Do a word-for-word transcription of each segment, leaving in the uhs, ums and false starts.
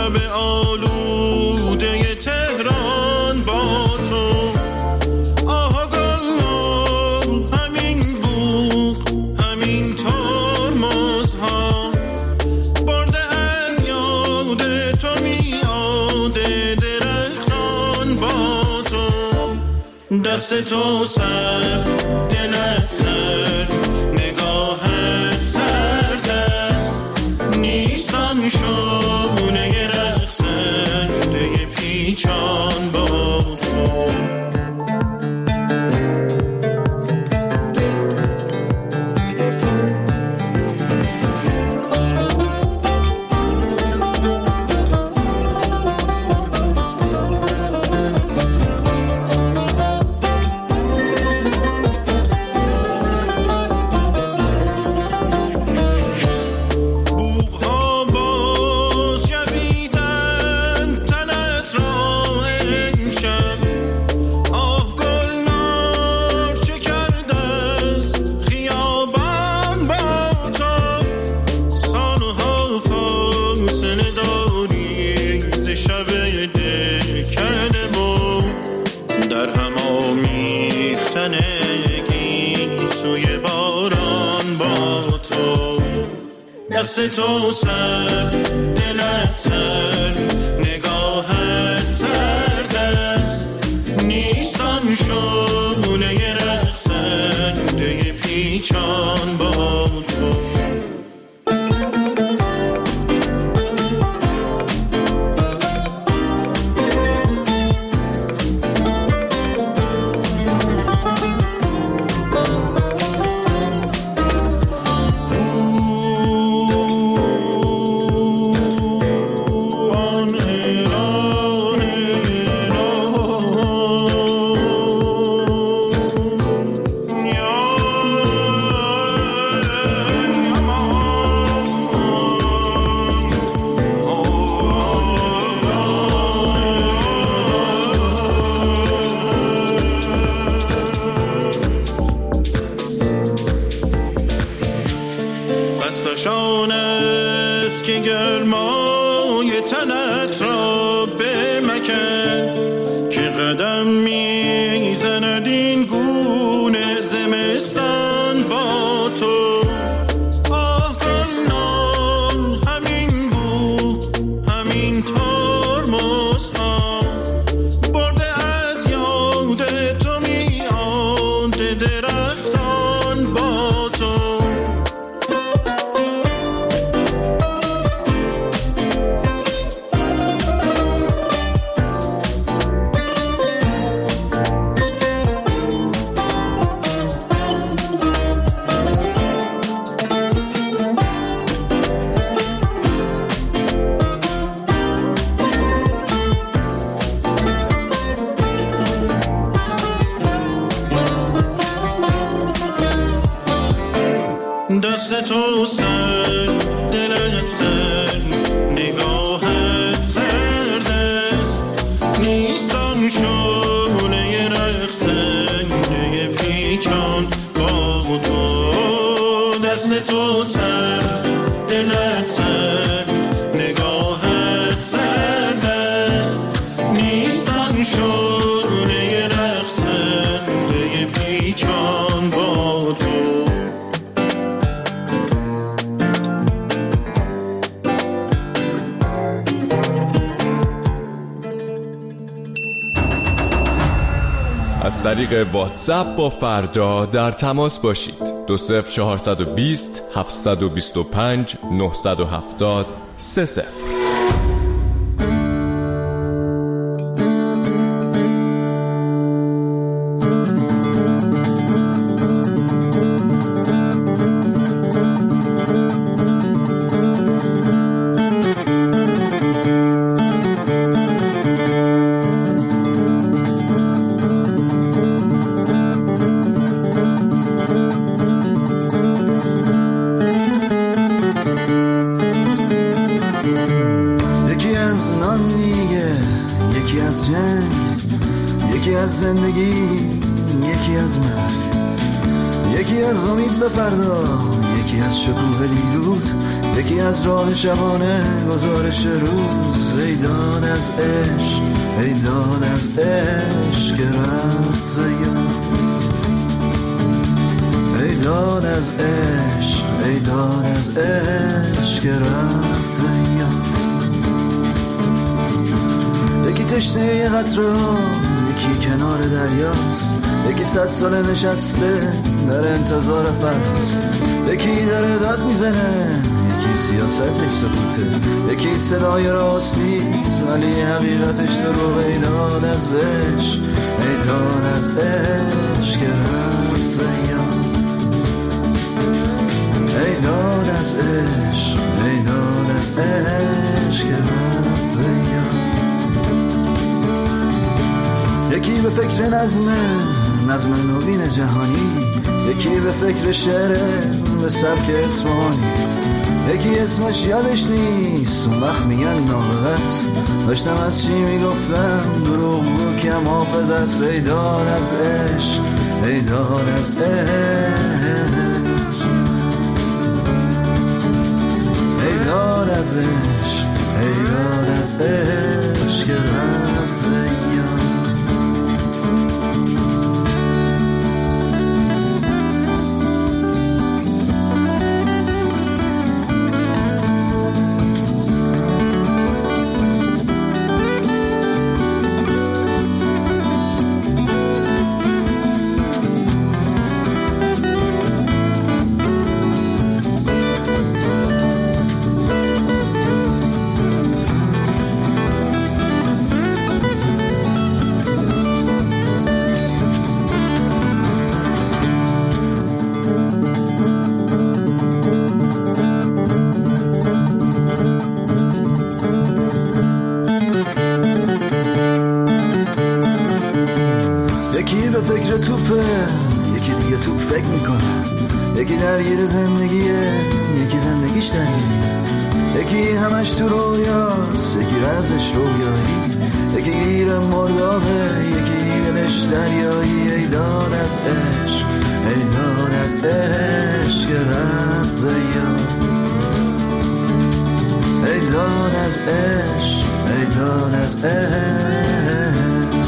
شب آلوده تهران با تو. دست تو سر دلت سر نگاهت سرد است، نیستم شونه رقصنده پیچان با تو. دست تو سر دلت سر نگاهت سرد است، نیستم شونه رقصنده پیچان با تو. دستشان است که گرمای تنت را بمکن، که قدم میزند این گونه زمستان با تو. آه کنان همین بو همین ترمز ها برده از یاد تو میاد درختان با تو. دست تو سر دلت سر نگاهت سرد است، نیستم شونه رقصنده پیچان با تو. دست تو سر دلت سر نگاهت سرد است، نیستم شونه رقصنده پیچان با تو. از طریق واتساپ با فردا در تماس باشید. دو صفر چهارصد و بیست هفتصد و بیست و پنج نهصد و هفتاد سه صفر. یکی از زندگی، یکی از من، یکی از امید به فردا، یکی از شکوه دیروز، یکی از راه شبانه گزارش روز. ای داد از عشق، ای داد از عشق که رفت زیاد، ای داد از عشق، ای داد از عشق که رفت زیاد. یکی تشنه یه قطره ها، یکی کنار دریاست، یکی صد سال نشسته در انتظار فراز، یکی داره داد میزنه، یکی سیاستش سکوته، یکی صدای راست نیست ولی حقیقتش دروغ. ای داد از عشق، ای داد از عشق که رفت زیاد، ای داد از عشق، ای داد از عشق که رفت زیاد. یکی به فکر نظمه، نظم نوین جهانی، یکی به فکر شعره به سبک اصفهانی، یکی اسمش یادش نیست اون وقت میگن نابغه‌ست، داشتم از چی میگفتم دروغ بود کم حافظ است. ای داد از عشق، ای داد از عشق، ای داد از عشق، ای داد از عشق که رفت زیاد. یکی به فکر توپه، یکی دیگه توپ فکر میکنه، یکی درگیر زندگیه، یکی زندگیش درگیره، یکی همش تو رویاست، یکی رازش رویایی، یکی گیر مردابه، یکی دلش دریایی. ای داد از عشق، ای داد از عشق که رفت زیاد، ای داد از عشق، ای داد از عشق.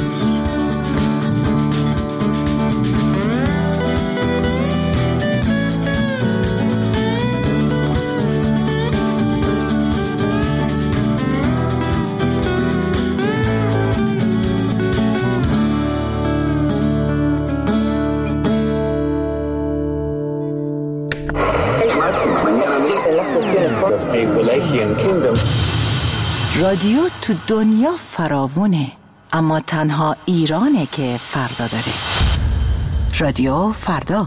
رادیو تو دنیا فراوونه، اما تنها ایرانه که فردا داره. رادیو فردا.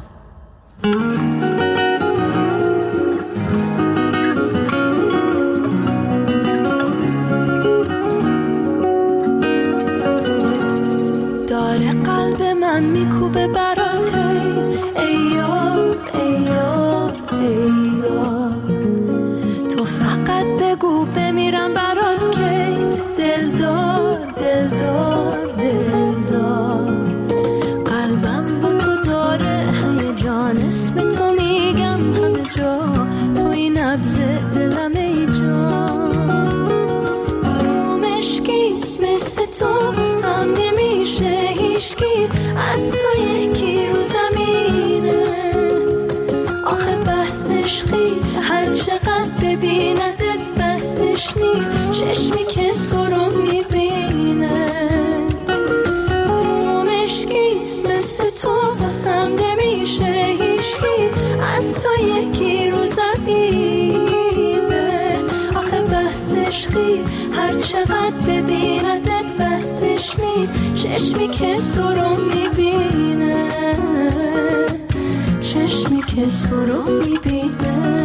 داره قلب من میکوبه برات، ای یار ای یار ای یار، تو فقط بگو بمیرم برات که دلدار دلدار دلدار. قلبم با تو داره هیجان، اسم تو میگم همه جا، تو این نبض دلم ای جان. مشکی مثل تو بسام نمیشه هیچکی، از تو یکی رو زمینه. آخه بحث عشقی هر چقدر ببیندت بسش نیست، چشمی که تو رو میبینه. مشکی مثل تو بسام نمیشه هیچکی، از تو یکی رو زمینه. آخه بحث عشقی هر چقدر ببیندت بسش نیست، چشمی که تو رو میبینه، چشمی که تو رو میبینه.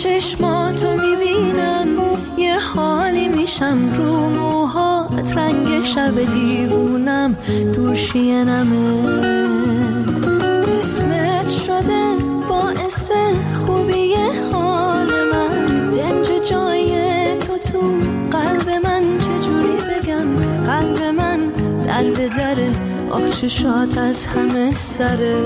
چشماتو میبینم یه حالی میشم، رو موهات رنگ یه شب دیوونم دوشینمه. اسمت شده باعث خوبی حال من، دنج جای تو تو قلب من، چجوری بگم قلب من در به دره، آخ چشات از همه سره.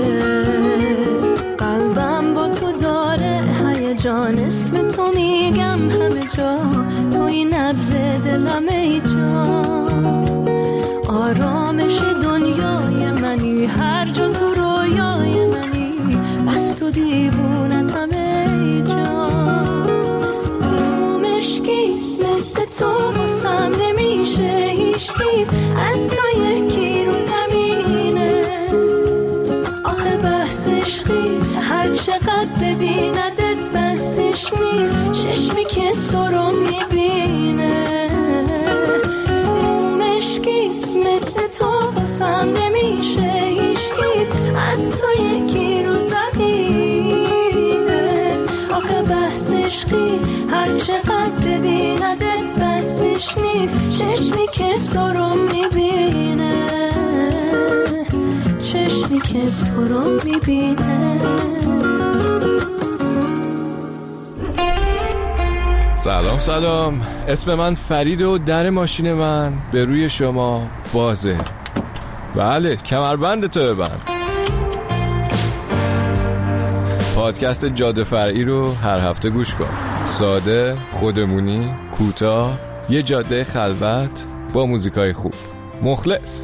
قلبم با تو داره هیجان، اسم تو میگم همه جا، توی نبض دلم ای جان. آرامش دنیای منی، هر جا تو رویای منی، بس تو دیوونتم ای جان. مشکی مثل تو واسم نمیشه هیچکی، از تو یکی رو زمینه. آخه بحث عشقی هر چقدر ببیندت بسش نیست، چشمی که تو رو میبینه. مومشکی مثل تو واسم نمیشه هیچکی، از تو یکی رو زمینه. آخه بحث عشقی هر چقدر ببیندت بسش نیست، چشمی که تو رو میبینه، چشمی که تو رو میبینه. سلام سلام، اسم من فرید و در ماشین من به روی شما بازه. بله، کمربند تو ببند. پادکست جاده فرعی رو هر هفته گوش کن. ساده، خودمونی، کوتاه، یه جاده خلوت با موزیکای خوب. مخلص.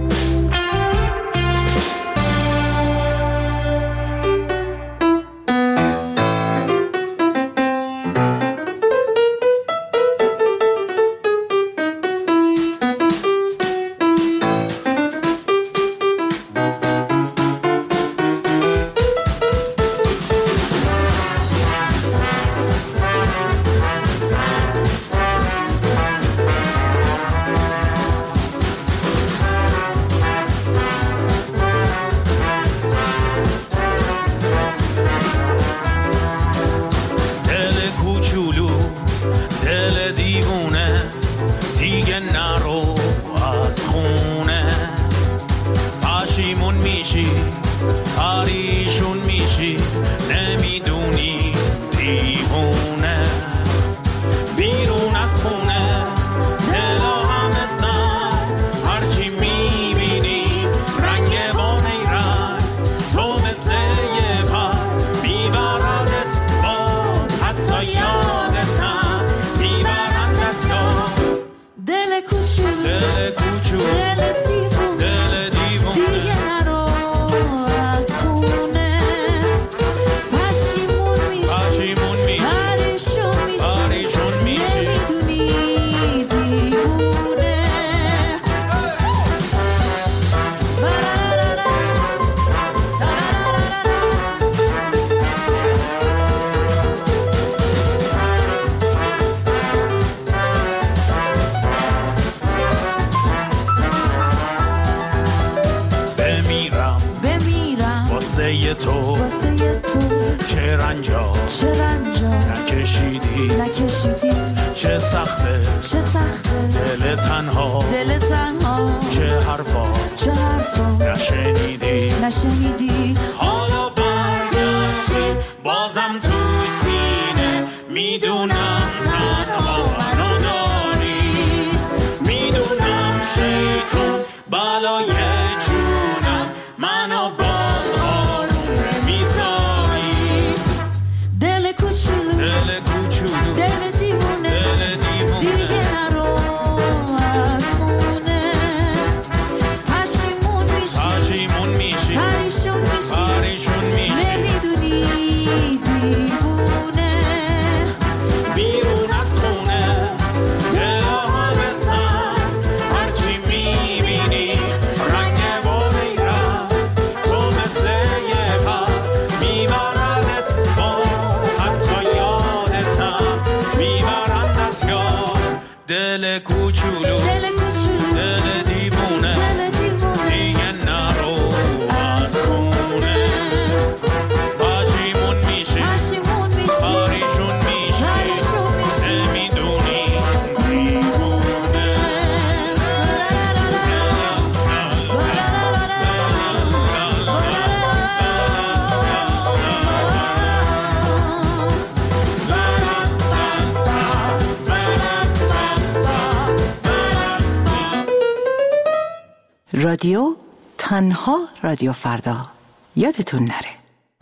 پریشون میشی نمیدونی دیوونه، بیرون از خونه دلا همه سر، هرچی میبینی رنگ با نیرنگ، تو مثل یه پر میبردت با، حتی یادتم میبرندت یا دل کوچولو، دل کوچولو، دل دیوونه، دل دیوونه، دیگه نرو از خونه، پشیمون میشی، پشیمون میشی، پریشون میشی، پریشون میشی، نمیدونی دیوونه. بمیرم بمیرم واسه تو، واسه تو، چه رنجا چه رنجا نکشیدی، نکشیدی، چه سخته چه سخته دل تنها، دل تنها، چه حرفا چه حرفا نشنیدی، نشنیدی. حالا برگشتی بازم تو سینه، میدونم تنها منو داری، میدونم شیطون بلای جونم، منو باز آروم نمیذاری. دل کوچولو، دل کوچولو، دل دیوونه، دل دیوونه، دیگه نرو از خونه، پشیمون میشی، پشیمون میشی، پریشون میشی، پریشون میشی، نمیدونی دیوونه. بیرون رادیو تنها رادیو فردا یادتون نره.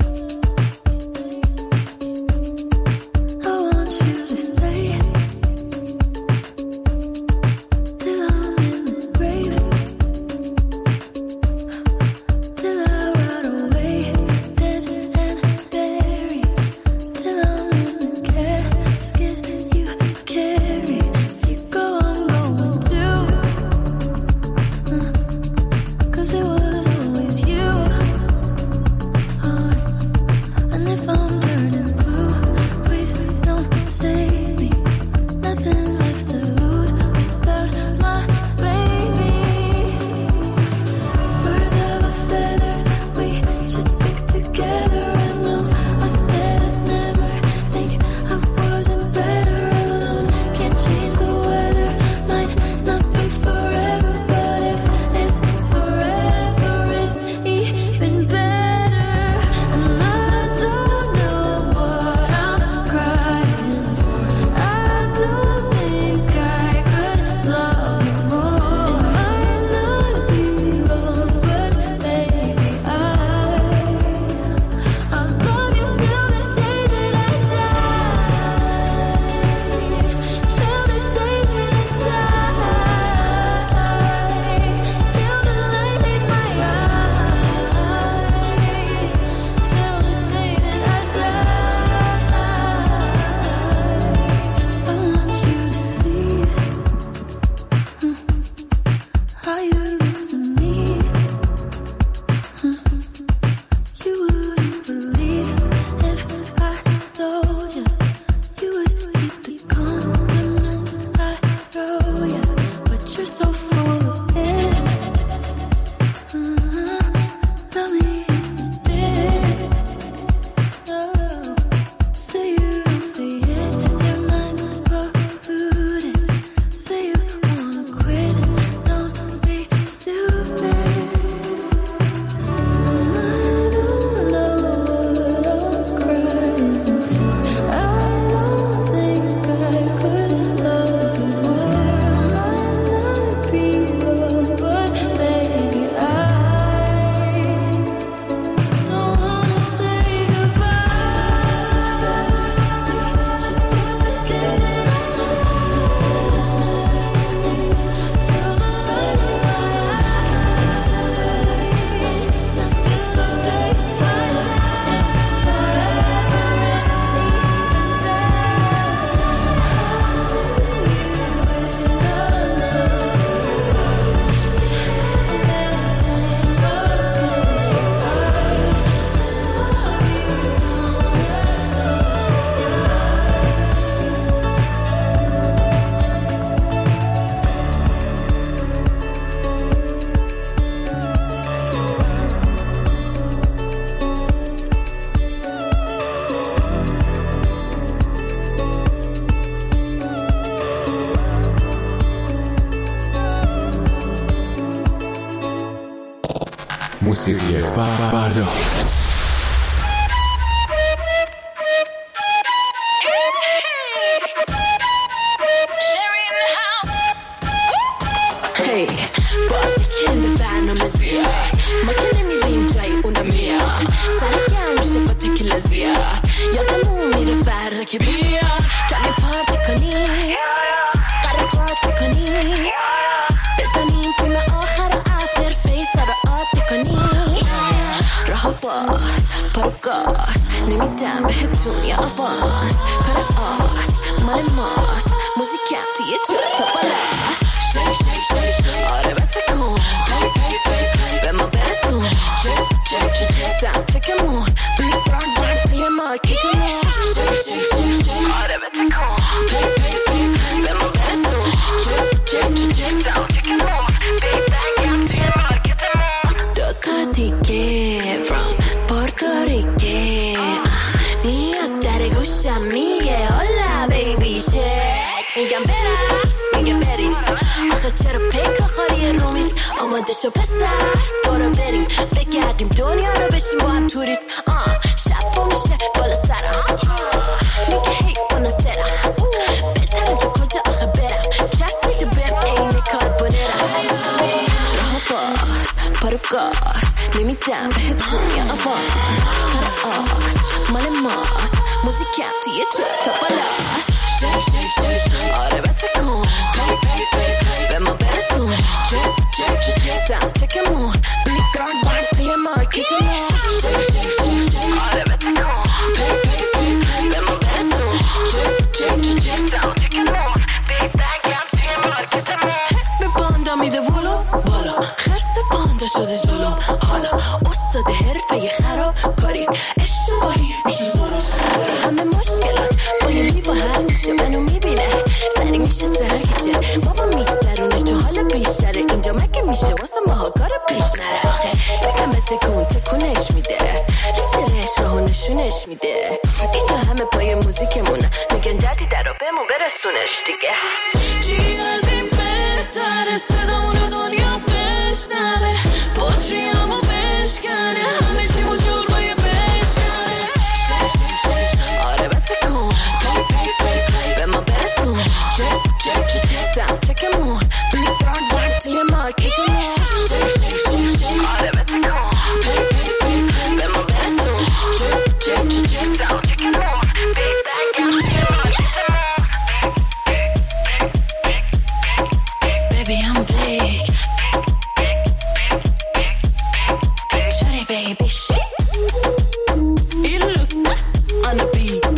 موسیقی فردا. هی بازی کنده برنامه زیاد ما که نمیریم جای اونا میاد سر گرم میشه با تکیلا زیاد یادمون میره فردا که بیاد کمی پارتی کنی قرار پارتی کنی بزنیم فیلم آخر افتر فیس رو عادی کنی راه باز پارو گاز نمیدم بهت دنیا آواز کار آس مال ماست موزیکم توی جور تا بالاست شیک شیک شیک شیک آره بتکن به ما برسون سم تکمون بیگ بران بران توی مارکتمون شیک شیک شیک شیک آره بتکن به ما برسون سم تکمون بیگ بران توی مارکتمون دوتا دیگه from پورتوریکه میاد در گوشم میگه hola baby shake میگم برس میگه بریز آخه چرا پیک آخاری رومیز آماده شو پسر برو بریم بگردیم دنیا رو بشیم با هم توریست آه شب با میشه بالا سرم میگه هی بانا سرم بهتره تو کجا آخه برم چست میده بهم اینه کار بانرم راه باز گاز نمیدم بهت دنیا آواز فرآس مال ماست موزیکم توی تو تا بالاست شک شک شک شک آره بتکن پی پی پی پی به ما برسون چک چک چک چک ساوند چکمون بیگان بام توی مارکتمون شک شک شک شک آره بتکن پی پی پی پی به ما برسون چک چک چک چک ساوند چکمون بیگان توی مارکتمون به باندا میده ولو بالا خرس باندا شده جلو حالا استاد حرفه خراب کاری اشتباهی میشه درست همه مشکلات با یه لیوان حل میشه منو میبینه سری میشه سرگیجه بابا میگذرونه تو حالا بیشتره اینجا مگه میشه واسه ماها کارو پیش نره آخه بگم به تکون تکونش میده لیدرش راهو نشونش میده اینجا همه پای موزیکمونه میگن جدیده رو بهمون برسونش دیگه چی از این بهتره صدامونو دنیا بشنوه پاتریامو بشکنه همه چی وجود روی بشکنه آره بتکن پی پی پی پی به ما برسون چک چک چک چک ساوند چکمون بیگان بام توی مارکتمون شک شک شک شک آره بتکن پی پی پی پی به ما برسون چک چک چک چک ساوند چکمون بیگان توی مارکتمون Baby I'm big Shawty baby shit Ilusa on the beat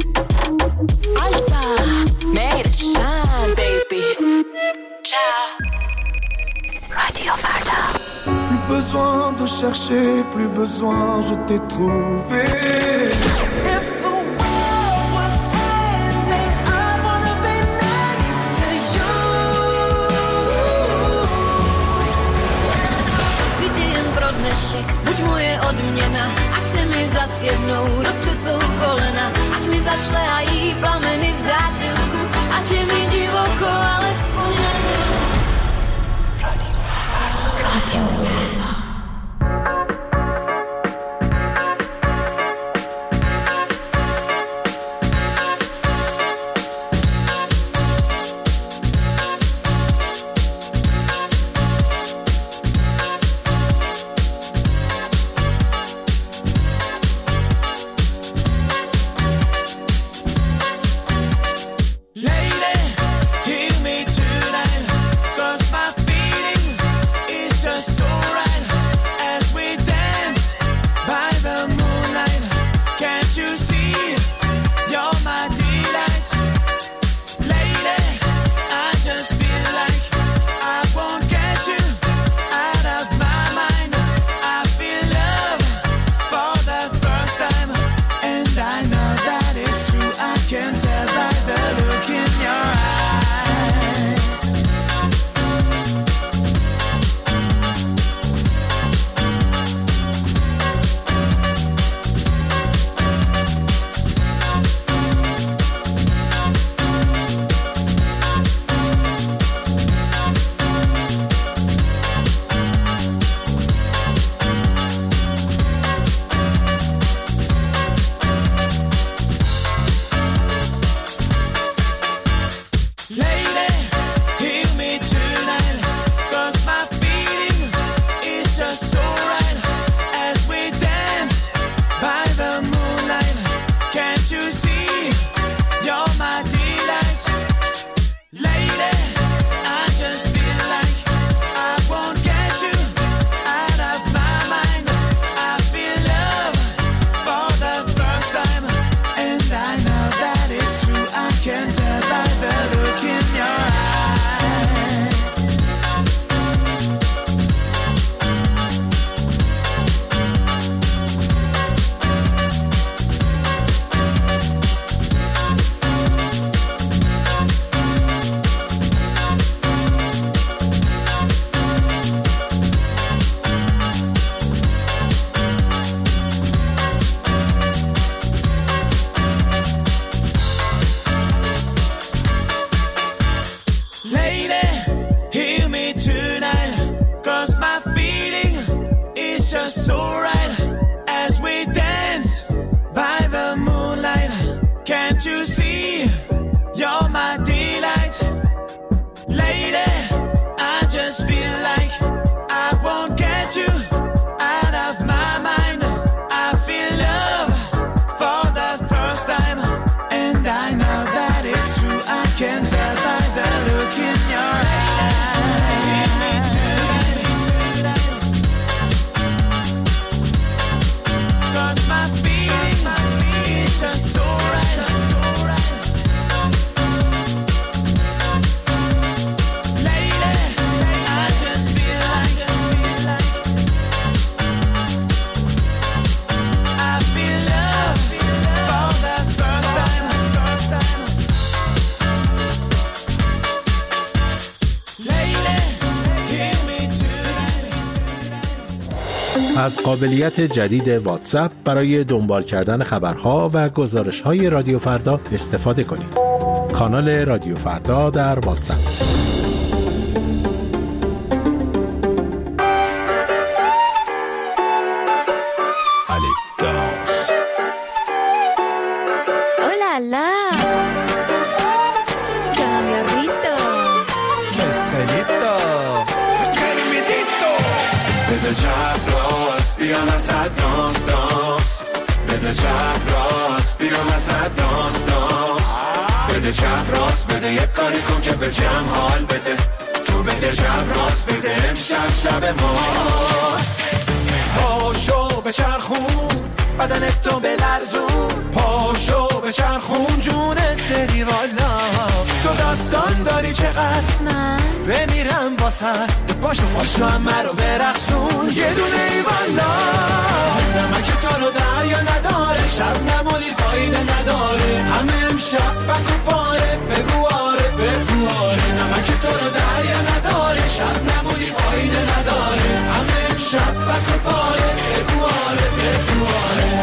Alza made it shine baby Ciao Radio Farda. Plus besoin de chercher, plus besoin, je t'ai trouvé. If the world was ending, I wanna be next to you. Cítim pro dnešek, buď moje odměna, ať se mi zas jednou roztřesou kolena, ať mi zašlehají plameny v zátylku, ať je mi divoko, alespoň jednou. Radio Radio Can't you see? You're my delight. Lady, I just feel like I won't get you از قابلیت جدید واتساپ برای دنبال کردن خبرها و گزارش‌های رادیو فردا استفاده کنید. کانال رادیو فردا در واتساپ. بده چپ راست بیا وسط دانس دانس بده چپ راست بیا وسط دانس دانس بده چپ راست بده یک کاری کن که به جمع حال بده تو بده چپ راست بده امشب شب ماست پاشو به چرخون بدنت تو بلرزون پاشو به چرخون جونت دلی والا تو داستان داری چقدر من بمیرم واسط پاشو پاشو همه رو برقصون یه دونه ای والا نمک تو رو دریا نداره شب نمونی فایده نداره همه امشب بکو پاره بگو آره بگو آره نمک تو رو دریا نداره شب نمونی فایده نداره همه امشب بکو پاره بگو آره بگو آره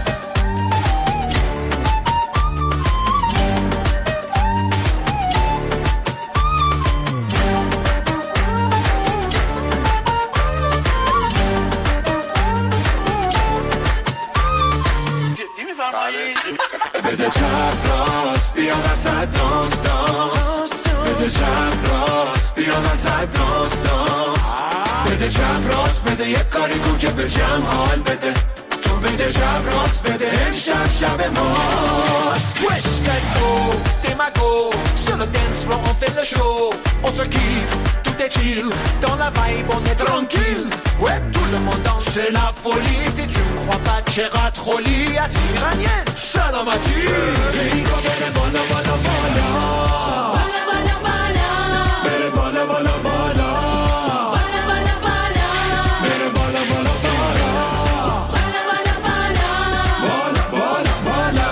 بده چپ راست بیا وسط دانس دانس بده چپ راست بیا وسط دانس دانس بده چپ راست بده یک کاری کن که به جمع حال بده تو بده چپ راست بده امشب شب ماست Wesh let's go Démago sur le dance floor on fait le show on se kiffe tout est chill dans la vibe on est tranquille ouais tout le monde danse c'est la folie si tu ne crois pas چقدر خولی اتیرانیه سلامتی دیگو بره بالا بالا بالا بالا بالا بالا بره بالا بالا بالا بالا بالا بالا بره بالا بالا بالا بالا بالا بالا بالا بالا بالا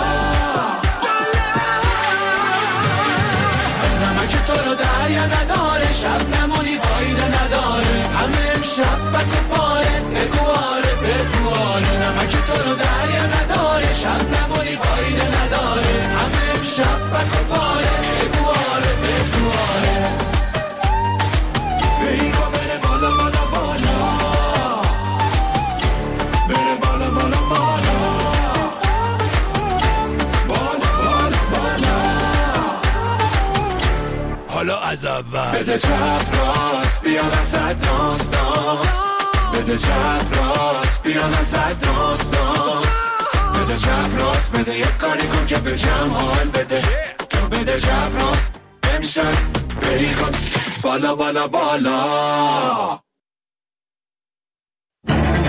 بالا نمک تو رو دریا نداره شب نمونی فایده نداره همه امشب بکو پاره بگو آره بگو آره نمک تو رو دریا نداره شب نمونی فایده نداره همه امشب بکو پاره بگو آره بگو آره بیگا بره بالا بالا بالا بره بالا بالا بالا بالا بالا بالا حالا از اول بده چپ راست بیا وسط دانس دانس بده چپ راست بیا وسط دانس دانس بده چپ راست بده یک کاری کن که به جمع حال بده تو بده چپ راست امشب بری کن بالا بالا بالا